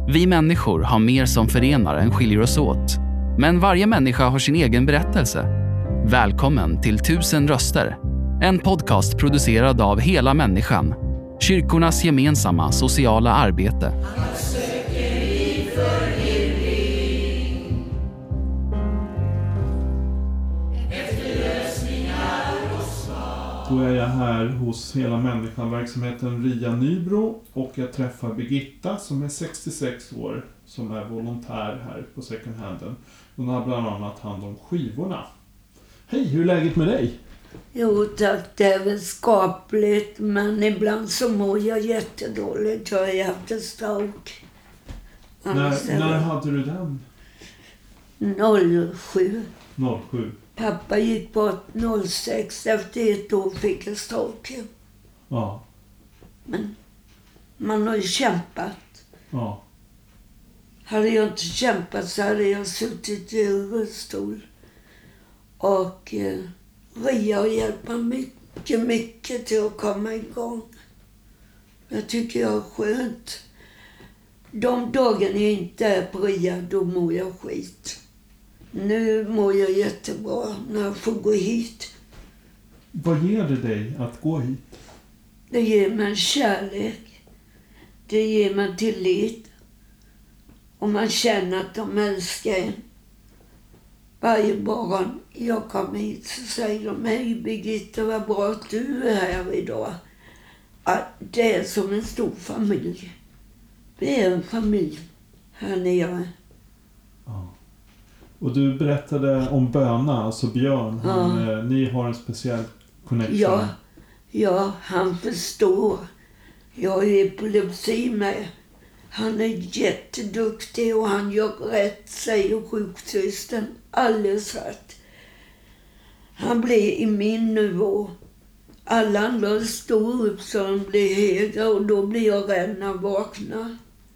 Vi människor har mer som förenar än skiljer oss åt. Men varje människa har sin egen berättelse. Välkommen till 1000 röster. En podcast producerad av Hela Människan. Kyrkornas gemensamma sociala arbete. Då är jag här hos Hela Människan-verksamheten Ria Nybro och jag träffar Birgitta som är 66 år som är volontär här på second handen. Hon har bland annat hand om skivorna. Hej, hur är läget med dig? Jo tack, det är väl skapligt, men ibland så mår jag jättedåligt. Jag har haft en stroke. När hade du den? 07. 07. Pappa gick bort 06, efter ett år fick jag stroke. Ja. Men man har ju kämpat. Ja. Hade jag inte kämpat så hade jag suttit i rullstol. Och Ria har hjälpt mig mycket till att komma igång. Jag tycker jag är skönt. De dagarna jag inte är på Ria, då mår jag skit. Nu mår jag jättebra när jag får gå hit. Vad ger det dig att gå hit? Det ger mig kärlek. Det ger mig tillit. Och man känner att de älskar en. Varje morgon jag kommer hit så säger de: hej Birgitta, vad bra att du är här idag. Att det är som en stor familj. Vi är en familj här nere. Ja. Och du berättade om Böna, alltså Björn. Ni har en speciell connection. Ja, han förstår. Jag har ju epilepsi med. Han är jätteduktig och han gör rätt, säger sjuksystern. Alldeles rätt. Han blir i min nivå. Alla andra står upp så han blir högre och då blir jag rädd när jag vaknar.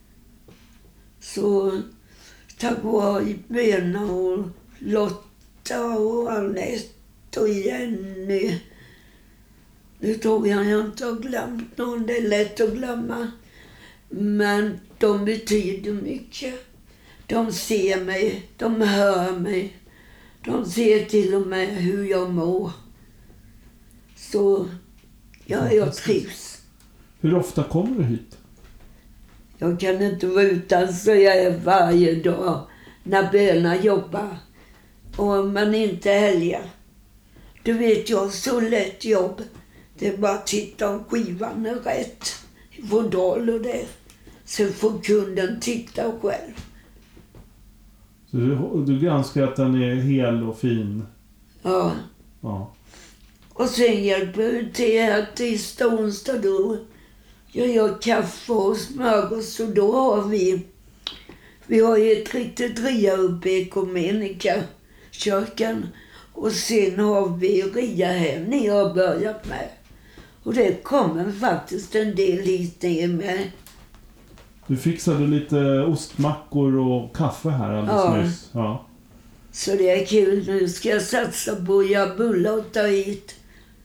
Så tack vare Bena och Lotta och Annette och Jenny. Nu tror jag inte har glömt någon, det är lätt att glömma. Men de betyder mycket. De ser mig, de hör mig. De ser till och med hur jag mår. Så jag trivs. Hur ofta kommer du hit? Jag kan inte vara utan så jag är varje dag när Böna jobbar. Och man inte helgar. Du vet, jag har så lätt jobb. Det är bara att titta om skivan är rätt. Vårdal och det. Så får kunden titta själv. Så du granskar att den är hel och fin? Ja. Och sen hjälper jag till här tisdag, onsdag då. Jag gör kaffe och smörgås och då har vi har ju ett riktigt ria uppe i Ekumenika kyrkan. Och sen har vi ria här ni har börjat med. Och det kommer faktiskt en del hit ner med. Du fixade lite ostmackor och kaffe här alldeles nyss. Ja. Så det är kul. Nu ska jag satsa på att göra bullar och ta hit.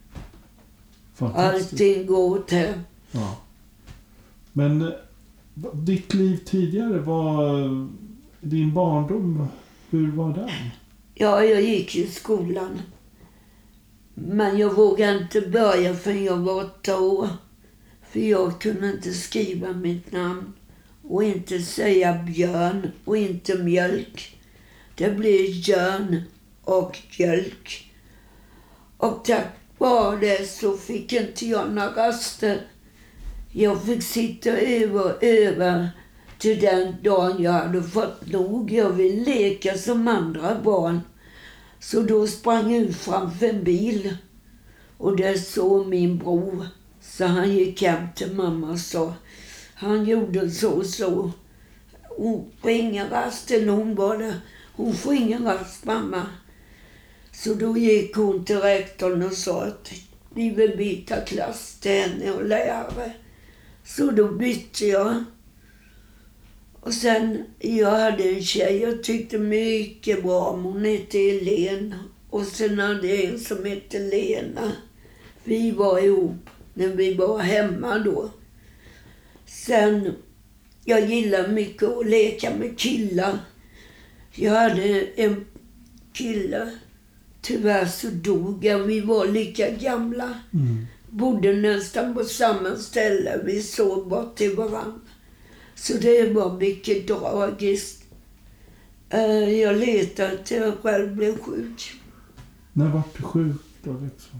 Allting gott här. Ja. Men ditt liv tidigare, din barndom, hur var den? Ja, jag gick i skolan. Men jag vågade inte börja förrän jag var 8 år. För jag kunde inte skriva mitt namn. Och inte säga Björn och inte mjölk. Det blev Björn och mjölk. Och tack vare det så fick inte jag några raster. Jag fick sitta över till den dagen jag hade fått nog. Jag ville leka som andra barn. Så då sprang jag ut framför en bil. Och där såg min bror. Så han gick hem till mamma och sa. Han gjorde så. Hon får ingen rast, eller hon bara. Hon får ingen rast, mamma. Så då gick hon till rektorn och sa att vi vill byta klass till henne och lärare. Så då bytte jag. Och sen, jag hade en tjej jag tyckte mycket bra om. Hon hette Helene. Och sen hade jag en som hette Lena. Vi var ihop när vi var hemma då. Sen jag gillar mycket att leka med killar. Jag hade en kille, tyvärr så dog jag. Vi var lika gamla. Bodde nästan på samma ställe. Vi såg bort till varandra. Så det var mycket tragiskt. Jag letade till jag själv blev sjuk. När var du sjuk då liksom?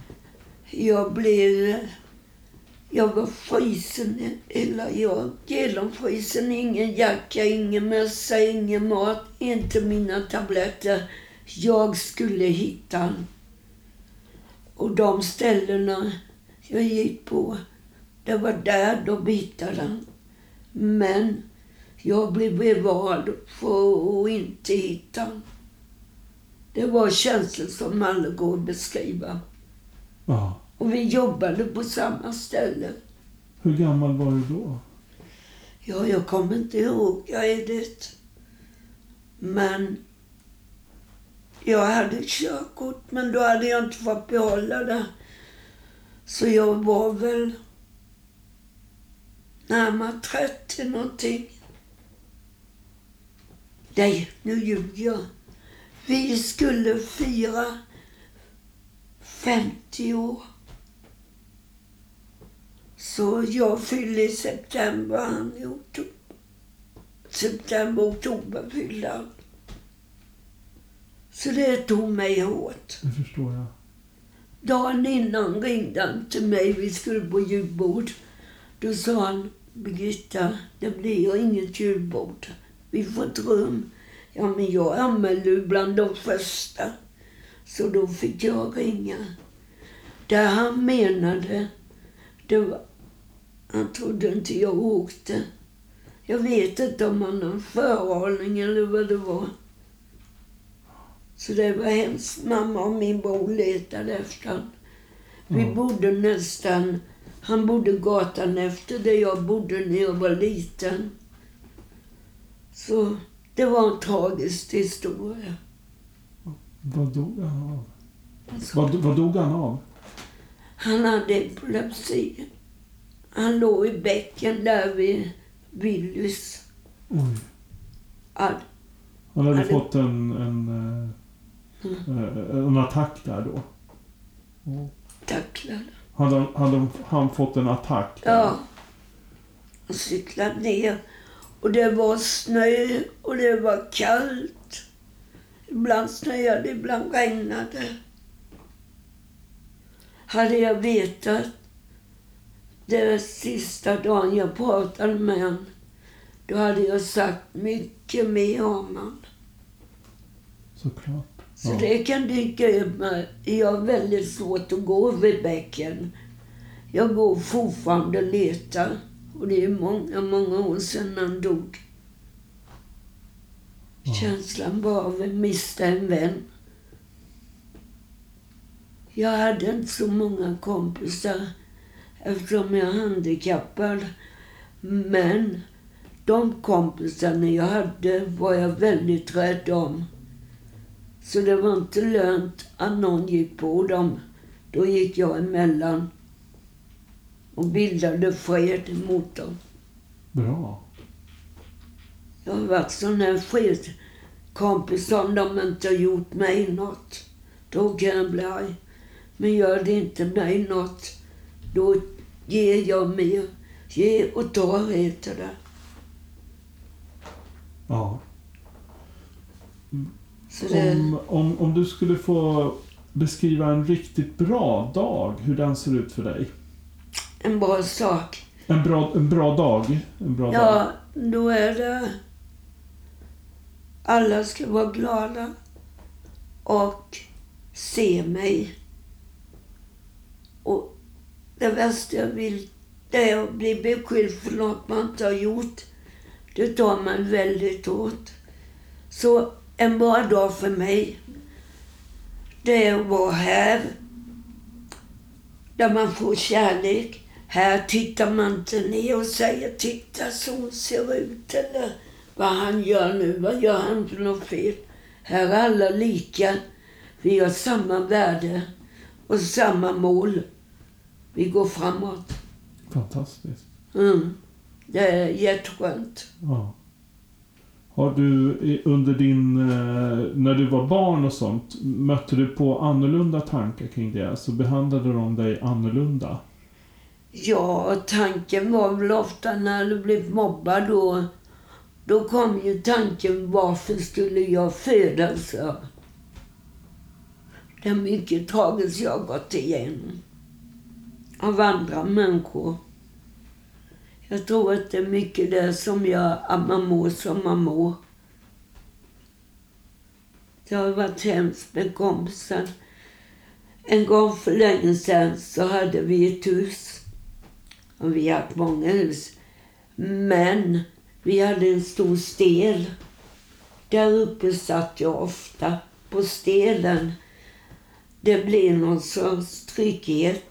Jag var frysen, eller jag genomfrysen. Ingen jacka, ingen mössa, ingen mat, inte mina tabletter. Jag skulle hitta den. Och de ställena jag gick på, det var där de hittade den. Men jag blev bevald för att inte hitta den. Det var känslor som aldrig går att beskriva. Ja. Och vi jobbade på samma ställe. Hur gammal var du då? Ja, jag kommer inte ihåg. Jag är det. Men jag hade körkort, men då hade jag inte fått behålla det. Så jag var väl närmare 30 någonting. Nej, nu ljuger jag. Vi skulle fira 50 år. Så jag fyllde i september, han i oktober. September-oktober fyllde han. Så det tog mig hårt. Det förstår jag. Dagen innan ringde han till mig, vi skulle på julbord. Då sa han, Birgitta, det blir inget julbord. Vi får ett rum. Ja, men jag anmälde ju bland de första. Så då fick jag ringa. Där han menade, det var, han trodde inte jag åkte. Jag vet inte om han har en föraning eller vad det var. Så det var hemskt. Mamma och min bror letade efter han. Vi bodde nästan, han bodde gatan efter där jag bodde när jag var liten. Så det var en tragisk historia. Vad dog han av? Vad dog han av? Han hade epilepsi. Han låg i bäcken där vid Willys. Oj. Han hade fått en attack där då? Tacklade. Hade han fått en attack där? Ja. Han cyklade ner. Och det var snö och det var kallt. Ibland snöade, ibland regnade. Hade jag vetat det sista dagen jag pratade med honom, då hade jag sagt mycket mer om honom. Såklart. Så det kan dyka upp med. Jag har väldigt svårt att gå vid bäcken. Jag går fortfarande och letar. Och det är många, många år sedan han dog. Känslan var av att mista en vän. Jag hade inte så många kompisar eftersom jag är handikappad. Men de kompisarna jag hade var jag väldigt rädd om. Så det var inte lönt att någon gick på dem. Då gick jag emellan och bildade fred mot dem. Bra. Jag har varit sån här fredskompis om de inte har gjort mig något. Då kan jag bli arg. Men gör det inte mig något, då ger jag mer. Ge och ta heter det. Ja. Så det... Om du skulle få beskriva en riktigt bra dag, hur den ser ut för dig? En bra sak. En bra dag? Ja, då är det... Alla ska vara glada och se mig. Och det värsta jag vill, det är att bli beskylld för något man inte har gjort. Det tar man väldigt hårt. Så en bra dag för mig, det är att vara här. Där man får kärlek. Här tittar man inte ner och säger titta så hon ser ut eller vad han gör nu, vad gör han för något fel. Här är alla lika. Vi har samma värde och samma mål. Vi går framåt. Fantastiskt. Det är jätteskönt. Ja. Har du under när du var barn och sånt, mötte du på annorlunda tankar kring det? Så behandlade de dig annorlunda? Ja, tanken var väl ofta när du blev mobbad då kom ju tanken, varför skulle jag födas? Det är mycket tragiskt jag har gått igenom av andra människor. Jag tror att det är mycket det som gör att man mår som man mår. Det har varit hemskt med kompisar. En gång för länge sedan så hade vi ett hus. Och vi har haft många hus. Men vi hade en stor stel. Där uppe satt jag ofta på stelen. Det blev någon sorts trygghet.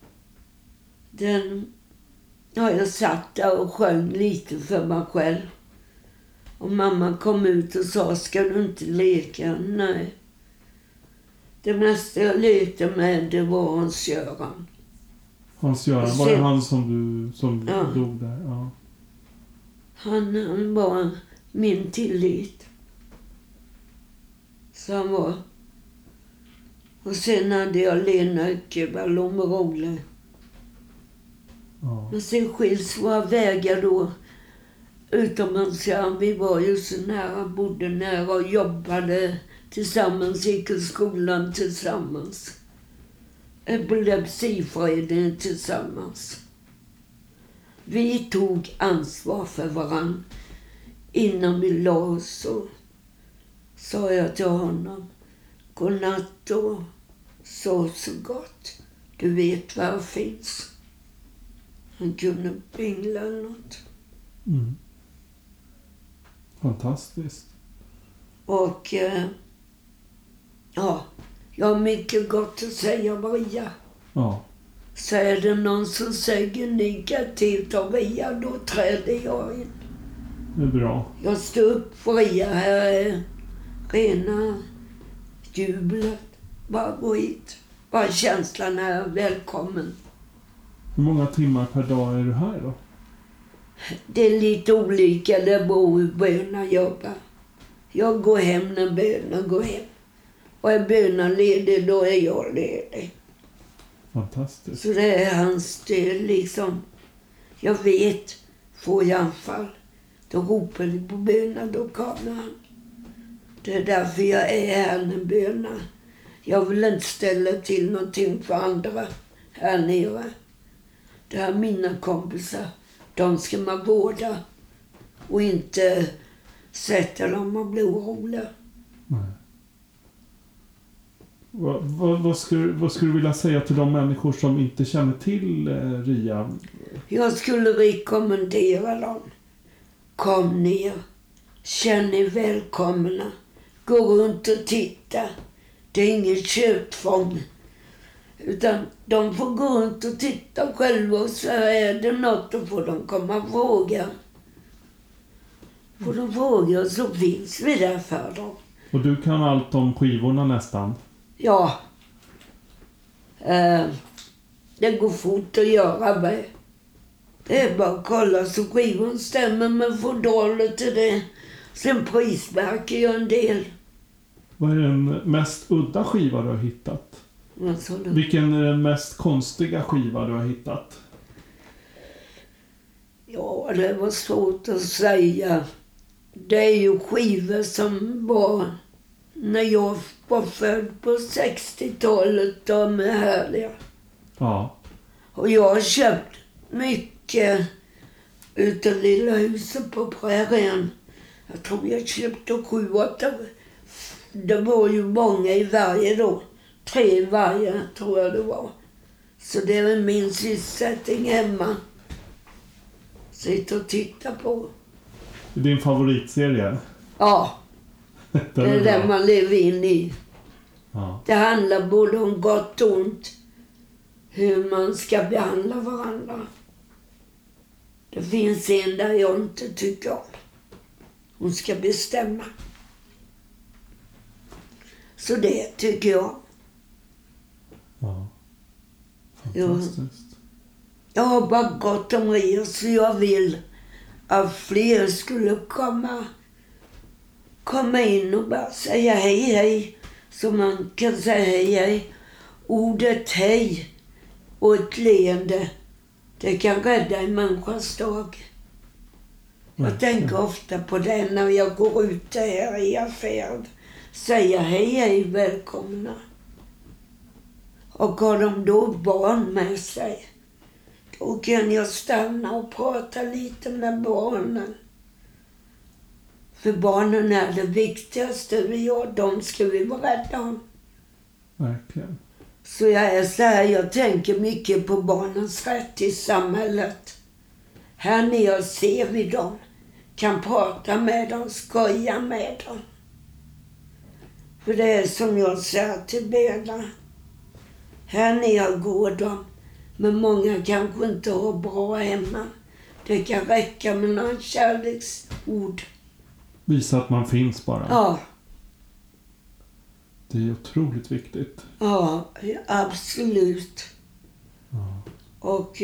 Jag satt där och sjöng lite för mig själv. Och mamma kom ut och sa, ska du inte leka? Nej. Det mesta jag lekte med, det var Hans-Göran. Hans-Göran, var det han som dog där? Ja. Han var min tillit. Så han var. Och sen hade jag Lena Öckervall och Rolle. Ja. Men sen skiljs våra vägar då. Utomlands, vi var ju så nära, bodde nära och jobbade tillsammans, gick i skolan tillsammans. Epilepsiföreningen tillsammans. Vi tog ansvar för varann. Innan vi la oss så sa jag till honom, godnatt och sov så gott. Du vet var jag finns. Han kunde pingla eller något. Mm. Fantastiskt. Och jag har mycket gott att säga om Ria. Ja. Så är det någon som säger negativt om Ria, då träder jag in. Det är bra. Jag står upp för Ria. Här är rena jublet. Bara gå hit. Bara känslan är välkommen. Hur många timmar per dag är du här då? Det är lite olika. Det beror hur böna jobbar. Jag går hem när böna går hem. Och är böna ledig, då är jag ledig. Fantastiskt. Så det är hans stöd liksom. Jag vet, får jag anfall, då ropar de på böna, då kommer han. Det är därför jag är här när böna. Jag vill inte ställa till någonting för andra här nere. Det är mina kompisar. De ska man vårda och inte sätta dem och bli oroliga. Nej. Vad skulle du vilja säga till de människor som inte känner till Ria? Jag skulle rekommendera dem. Kom ner. Känn er välkomna. Gå runt och titta. Det är inget köptvång. Utan de får gå runt och titta själva, och så är det något, då får de komma och fråga. Får de fråga, så finns vi där för dem. Och du kan allt om skivorna nästan? Ja. Det går fort att göra med. Det är bara att kolla så skivan stämmer med fodraler till det. Sen prismärker jag en del. Vad är den mest udda skiva du har hittat? Vilken är den mest konstiga skiva du har hittat? Ja, det var svårt att säga. Det är ju skivor som var när jag var född på 60-talet. De är härliga. Ja. Och jag har köpt mycket utav Lilla huset på prärien. Jag tror jag köpte 7-8. Det var ju många i varje då. 3 i varje tror jag det var. Så det är min sysselsättning hemma. Sitta och titta på. Din favoritserie? Ja. Det är den man lever in i. Ja. Det handlar både om gott och ont. Hur man ska behandla varandra. Det finns en där jag inte tycker om. Hon ska bestämma. Så det tycker jag. Ja. Fantastiskt. Jag har bara gott om Ria, så jag vill att fler skulle komma in och bara säga hej hej. Så man kan säga hej hej. Ordet hej och ett leende, det kan rädda en människas dag. Jag tänker ofta på det när jag går ut här i affären. Säga hej hej, välkomna. Och har de då barn med sig, då kan jag stanna och prata lite med barnen. För barnen är det viktigaste vi har. De ska vi vara rädda om. Verkligen. Så jag är så här, jag tänker mycket på barnens rätt i samhället. Här nere ser vi dem. Kan prata med dem, skoja med dem. För det är som jag säger till Bella. Här nere går de. Men många kanske inte har bra hemma. Det kan räcka med någon kärleksord. Visa att man finns bara. Ja. Det är otroligt viktigt. Ja, absolut. Ja. Och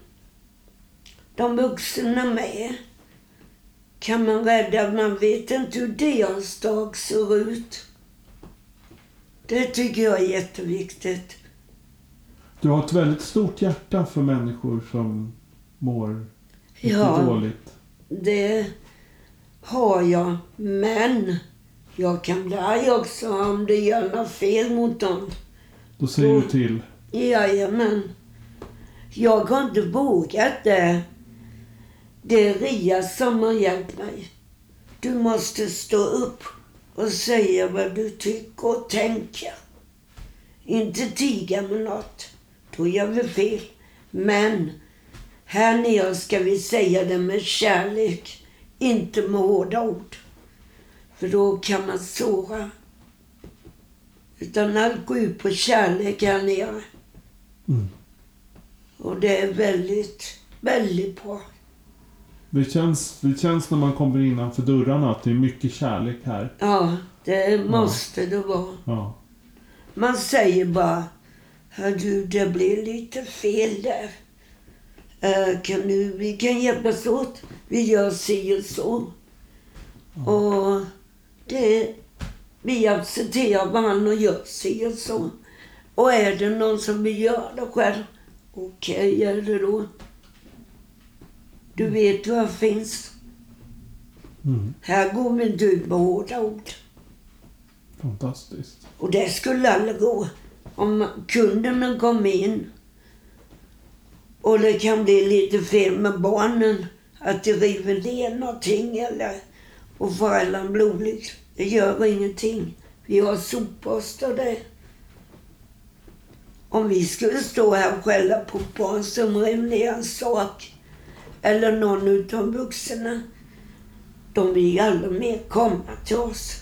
de vuxna med kan man rädda. Man vet inte hur deras dag ser ut. Det tycker jag är jätteviktigt. Du har ett väldigt stort hjärta för människor som mår lite dåligt. Det har jag. Men jag kan bli arg också om det gör något fel mot dem. Då säger du till. Jajamän. Jag har inte vågat det. Det är Ria som har hjälpt mig. Du måste stå upp och säga vad du tycker och tänker. Inte tiga med något. Då gör vi fel. Men här nere ska vi säga det med kärlek. Inte med hårda ord. För då kan man såra. Utan allt går ut på kärlek här nere. Mm. Och det är väldigt, väldigt bra. Det känns när man kommer innanför dörrarna att det är mycket kärlek här. Ja, det måste det vara. Ja. Man säger bara, du, det blir lite fel där. Vi kan hjälpas åt. Vi gör si och så. Ja. Och vi accepterar varandra och gör si och så. Och är det någon som vill göra det själv, okej, är det då. Du vet vad finns. Mm. Här går vi inte ut med hårda ord. Fantastiskt. Och det skulle aldrig gå. Om kunderna kom in och det kan bli lite fel med barnen, att de river ner någonting eller och föräldrarna blir olycklig. Det gör ingenting. Vi har soppost och det. Om vi skulle stå här och skälla på barn som river ner en sak eller någon utav vuxna, de vill aldrig mer komma till oss.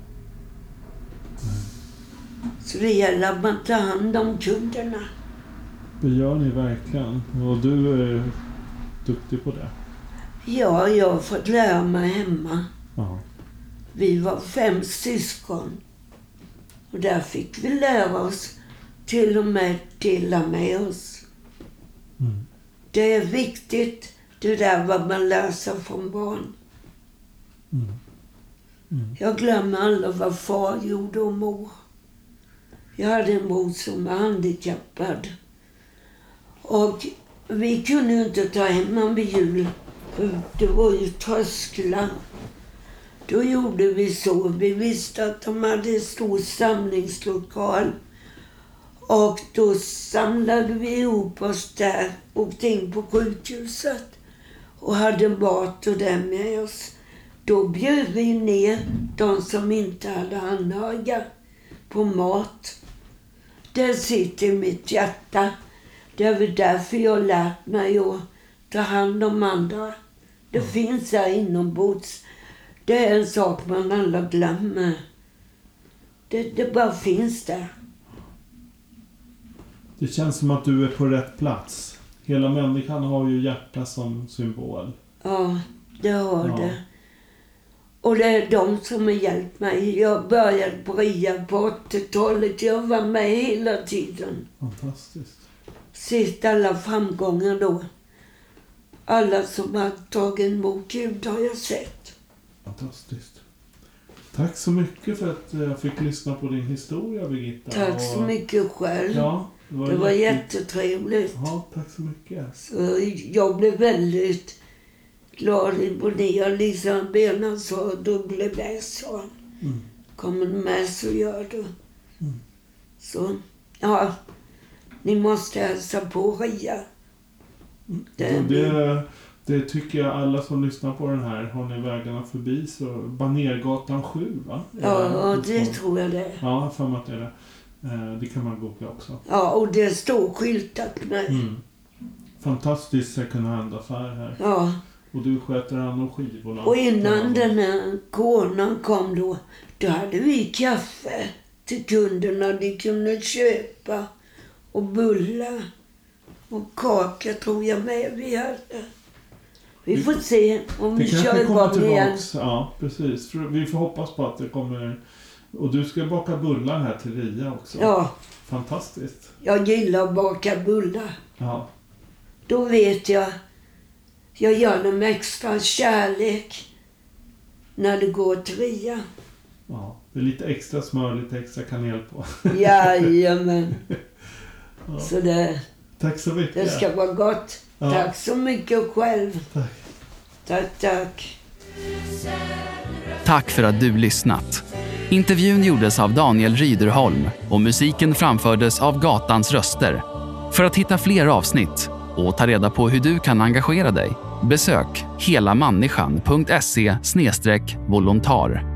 Så det gäller att man tar hand om kunderna. Det gör ni verkligen. Och du är duktig på det. Ja, jag har fått lära mig hemma. Ja. Vi var 5 syskon. Och där fick vi lära oss till och med dela med oss. Mm. Det är viktigt. Det där vad man lär sig från barn. Mm. Mm. Jag glömmer aldrig vad far gjorde och mor. Jag hade en mor som var handikappad. Och vi kunde ju inte ta hem honom vid jul. För det var ju trösklar. Då gjorde vi så. Vi visste att de hade en stor samlingslokal. Och då samlade vi ihop oss där. Åkte in på sjukhuset. Och hade mat och det med oss. Då bjöd vi ner de som inte hade anhöriga på mat. Det sitter i mitt hjärta. Det är väl därför jag har lärt mig att ta hand om andra. Det finns här inombords. Det är en sak man alla glömmer. Det bara finns där. Det känns som att du är på rätt plats. Hela människan har ju hjärta som symbol. Ja, det har det. Och det är de som har hjälpt mig. Jag började bria på 80-talet. Jag var med hela tiden. Fantastiskt. Sett alla framgångar då. alla som har tagit emot Gud har jag sett. Fantastiskt. Tack så mycket för att jag fick lyssna på din historia, Birgitta. Tack så mycket själv. Ja, det var jättetrevligt. Ja, tack så mycket. Så jag blev väldigt glad, imponerad. Lisa Bena sa, du blev med, sa. Kommer du med så gör du. Så, ja. Ni måste hälsa på Ria. Det tycker jag alla som lyssnar på den här. Har ni vägarna förbi så Banergatan 7, va? Ja, det tror jag det. Ja, för att det är det. Det kan man googla också. Ja, och det står skyltat med. Fantastiskt second hand-affär här. Ja. Och du sköter hand om skivorna. Och innan den här coronan kom då hade vi kaffe till kunderna. De kunde köpa och bullar. Och kaka tror jag med vi hade. Vi får se om vi kör igång igen. Ja, precis. Vi får hoppas på att det kommer. Och du ska baka bullar här till Ria också. Ja. Fantastiskt. Jag gillar att baka bullar. Ja. Då vet jag gör dem extra kärlek när det går till Ria. Ja, det är lite extra smör, lite extra kanel på. Jajamän. Ja. Så Tack så mycket. Det ska vara gott. Ja. Tack så mycket själv. Tack. Tack för att du lyssnat. Intervjun gjordes av Daniel Ryderholm och musiken framfördes av Gatans röster. För att hitta fler avsnitt och ta reda på hur du kan engagera dig, besök helamänniskan.se/volontar.